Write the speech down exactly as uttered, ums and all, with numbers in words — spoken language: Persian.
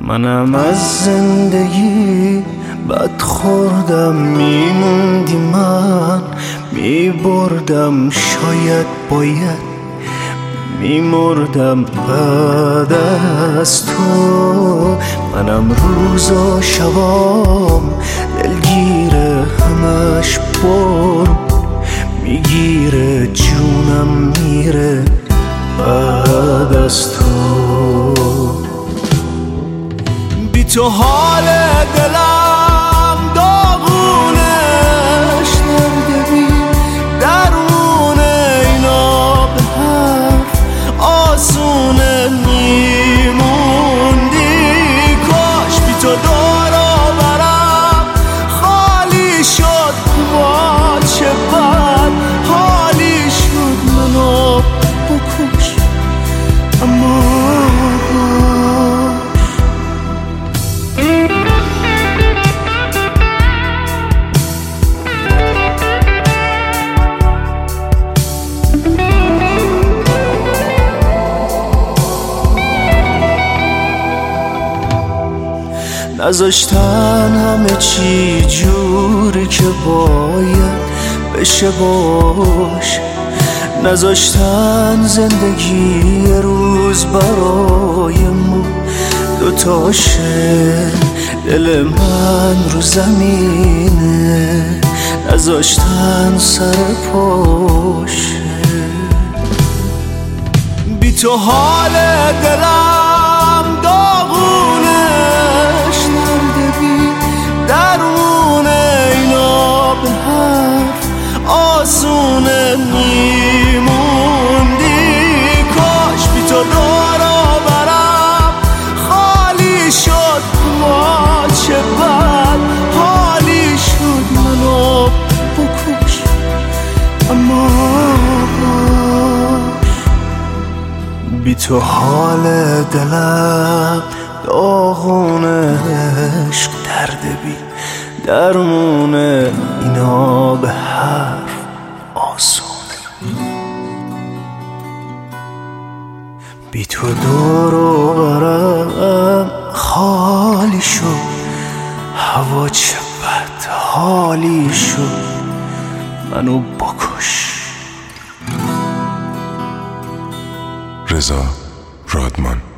منم از زندگی بد خوردم، میموندی من میبردم، شاید باید میمردم بعد از تو. منم روز و شبام دلگیره، همش برو میگیره، جونم میره بعد از تو. بی تو حال دلم داغونش نردبی، درونه اینا به حرف آسونه میموندی. کاش بی تو دورا برم خالی شد، با چه بد حالی شد. منو بکش اما نذاشتن همه چی جوری که باید بشه باشه، نذاشتن زندگی روز برای ما دوتاشه. دل من رو زمینه، نذاشتن سر پاشه. بی تو حال دلم داغونش نردبی، درونه اینا به حرف آسونه میموندی. کاش بی تو دورا برم خالی شد، ما چه بد حالی شد. منو بکش اما بی تو حال دلم داغونه، عشق درد بی درمونه، اینا به حرف آسونه. بی تو دور و برم خالی شد، هوا چه بد حالی شد. منو بکش. رضا رادمان.